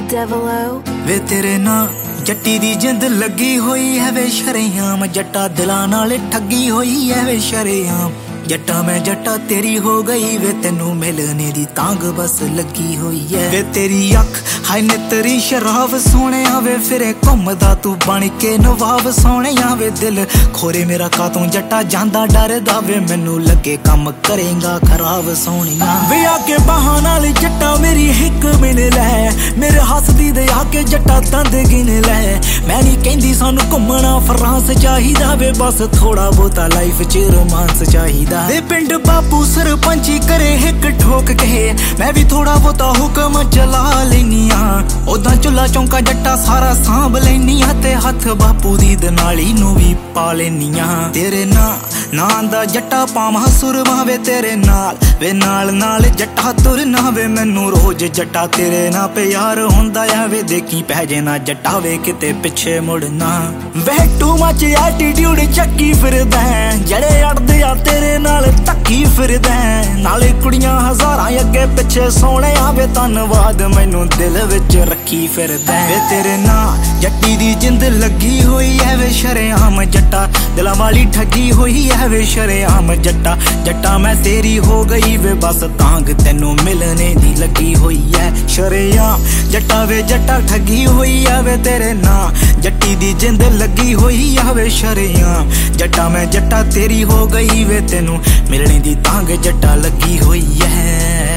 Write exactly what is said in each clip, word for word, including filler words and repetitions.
Devilo ਵੇ ਤੇਰੇ ਨਾਲ ਜੱਟੀ ਦੀ ਜਿੰਦ ਲੱਗੀ ਹੋਈ ਹੈ ਵੇ ਸ਼ਰੇਆਮ ਜੱਟਾ ਦਿਲਾਂ ਨਾਲ ਠੱਗੀ ਹੋਈ ਹੈ ਵੇ ਸ਼ਰੇਆਮ ਜੱਟਾ ਮੈਂ ਜੱਟਾ ਤੇਰੀ ਹੋ ਗਈ ਵੇ ਤੈਨੂੰ ਮਿਲਣੇ ਦੀ ਤਾਂਗ ਬਸ ਲੱਗੀ ਹੋਈ ਐ ਵੇ ਤੇਰੀ ਅੱਖ ਹਾਏ ਨੀ ਤੇਰੀ ਸ਼ਰਾਬ ਸੋਹਣਿਆ ਵੇ ਫਿਰੇ ਘੁੰਮਦਾ ਤੂੰ ਬਣ ਕੇ ਨਵਾਬ ਸੋਹਣਿਆ ਵੇ ਦਿਲ ਖੋਰੇ ਮੇਰਾ ਕਾਤੋਂ ਜੱਟਾ ਜਾਂਦਾ ਡਰਦਾ ਵੇ ਮੈਨੂੰ ਲੱਗੇ ਕੰਮ ਕਰੇਗਾ ਖਰਾਬ ਸੋਹਣਿਆ ਵੇ ਆ ਕੇ ਬਾਹਾਂ ਨਾਲ ਜੱਟਾ ਮੇਰੀ ਹਿੱਕ ਮਿਲ ਲੈ ਮੇਰੇ ਹੱਸਦੀ ਦੇ ਆ ਕੇ ਜੱਟਾ ਦੰਦ ਗਿਣ ਲੈ ਮੈਂ ਨਹੀਂ ਕਹਿੰਦੀ ਸਾਨੂੰ ਘੁੰਮਣਾ ਫਰਾਂਸ ਚਾਹੀਦਾ ਵੇ ਬਸ ਥੋੜਾ ਬਹੁਤਾ ਲਾਈਫ 'ਚ ਰੋਮਾਂਸ ਚਾਹੀਦਾ ਵੇ ਪਿੰਡ ਬਾਪੂ ਸਰਪੰਚੀ ਕਰੇ ਇੱਕ ਠੋਕ ਕੇ ਮੈਂ ਵੀ ਥੋੜਾ ਬਹੁਤਾ ਹੁਕਮ ਚਲਾ ਲੈਨੀ ਆ ਉਦਾਂ ਚੁੱਲਾ ਚੌਂਕਾ ਜੱਟਾ ਸਾਰਾ ਸਾਂਭ ਲੈਨੀ ਆ ਤੇ ਹੱਥ ਬਾਪੂ ਦੀ ਦਨਾਲੀ ਨੂੰ ਵੀ ਪਾ ਲੈਨੀ ਆ ਤੇਰੇ ਨਾਂ ਨਾਂ ਦਾ ਜੱਟਾ ਪਾਵਾਂ ਸੁਰਮਾ ਵੇ ਤੇਰੇ ਨਾਲ ਵੇ ਨਾਲ ਨਾਲ ਜੱਟਾ ਤੁਰਨਾ ਵੇ ਮੈਨੂੰ ਰੋਜ਼ ਜੱਟਾ ਤੇਰੇ ਨਾਲ ਪਿਆਰ ਹੁੰਦਾ ਆ ਵੇ ਦੇਖੀ ਪੈ ਜੇ ਨਾ ਜੱਟਾ ਵੇ ਕਿਤੇ ਪਿੱਛੇ ਮੁੜਨਾ ਵੇ ਟੂ ਮੱਚ ਐਟੀਟਿਊਡ ਚੱਕੀ ਫਿਰਦਾ ਜਿਹੜੇ ਅੜਦੇ ਆ ਤੇਰੇ ਨਾਲ ਧੱਕੀ ਫਿਰਦਾ ਨਾਲੇ ਕੁੜੀਆਂ ਹਜ਼ਾਰਾਂ ਅੱਗੇ ਪਿੱਛੇ ਸੋਹਣਿਆ ਵੇ ਧੰਨਵਾਦ ਮੈਨੂੰ ਦਿਲ ਵਿੱਚ ਰੱਖੀ ਫਿਰਦਾ ਵੇ ਤੇਰੇ ਨਾਲ ਜੱਟੀ ਦੀ ਜਿੰਦ ਲੱਗੀ ਹੋਈ ਐ ਵੇ ਸ਼ਰੇਆਮ ਜੱਟਾ ਦਿਲਾਂ ਵਾਲੀ ਠੱਗੀ ਹੋਈ ਐ ਵੇ ਸ਼ਰੇਆਮ ਜੱਟਾ ਜੱਟਾ ਮੈਂ ਤੇਰੀ ਹੋ ਗਈ ਵੇ ਬਸ ਤਾਂਗ ਤੈਨੂੰ ਮਿਲਣੇ ਦੀ ਲੱਗੀ ਹੋਈ ਐ ਸ਼ਰੇਆਮ ਜੱਟਾ ਵੇ ਜੱਟਾ ਠੱਗੀ ਹੋਈ ਐ ਵੇ ਤੇਰੇ ਨਾਲ ਜੱਟੀ ਦੀ ਜਿੰਦ ਲੱਗੀ ਹੋਈ ਐ ਵੇ ਸ਼ਰੇਆਮ ਜੱਟਾ ਮੈਂ ਜੱਟਾ ਤੇਰੀ ਹੋ ਗਈ ਵੇ ਤੈਨੂੰ ਮਿਲਣੇ ਦੀ ਤਾਂਗ ਜੱਟਾ ਲੱਗੀ ਹੋਈ ਐ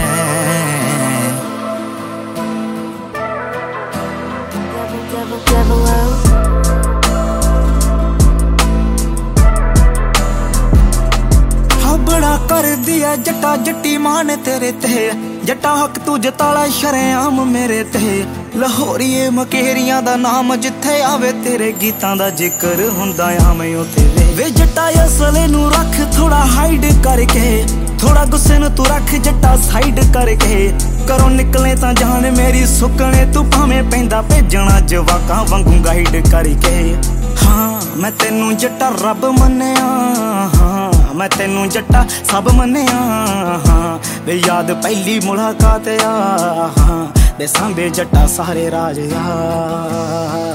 Devilo ਬੜਾ ਕਰਦੀ ਐ ਜੱਟਾ ਜੱਟੀ ਮਾਨ ਤੇਰੇ ਤੇ ਜੱਟਾ ਹੱਕ ਤੂੰ ਜਤਾਲਾ ਸ਼ਰੇਆਮ ਮੇਰੇ ਤੇ ਲਾਹੌਰੀਏ ਮਕੇਰੀਆਂ ਦਾ ਨਾਮ ਜਿੱਥੇ ਆਵੇ ਤੇਰੇ ਗੀਤਾਂ ਦਾ ਜ਼ਿਕਰ ਹੁੰਦਾ ਆ ਮੈਂ ਉਥੇ ਵੇ ਜੱਟਾ ਅਸਲੇ ਨੂੰ ਰੱਖ ਥੋੜਾ ਹਾਈਡ ਕਰਕੇ ਥੋੜਾ ਗੁੱਸੇ ਨੂੰ ਤੂੰ ਰੱਖ ਜੱਟਾ ਸਾਈਡ ਕਰਕੇ ਕਰੋ ਨਿਕਲੇ ਤਾਂ ਜਾਨ ਮੇਰੀ ਸੁੱਕਣੇ ਤੂੰ ਭਾਵੇਂ ਪੈਂਦਾ ਭੇਜਣਾ ਜਵਾਕਾਂ ਵਾਂਗੂ ਗਾਈਡ ਕਰਕੇ ਹਾਂ ਮੈਂ ਤੈਨੂੰ ਜੱਟਾ ਰੱਬ ਮੰਨਿਆ ਹਾਂ ਮੈਂ ਤੈਨੂੰ ਜੱਟਾ ਸਭ ਮੰਨਿਆ ਹਾਂ ਵੇ ਯਾਦ ਪਹਿਲੀ ਮੁਲਾਕਾਤ ਆ ਹਾਂ ਵੇ ਸਾਂਭੇ ਜੱਟਾ ਸਾਰੇ ਰਾਜ ਆ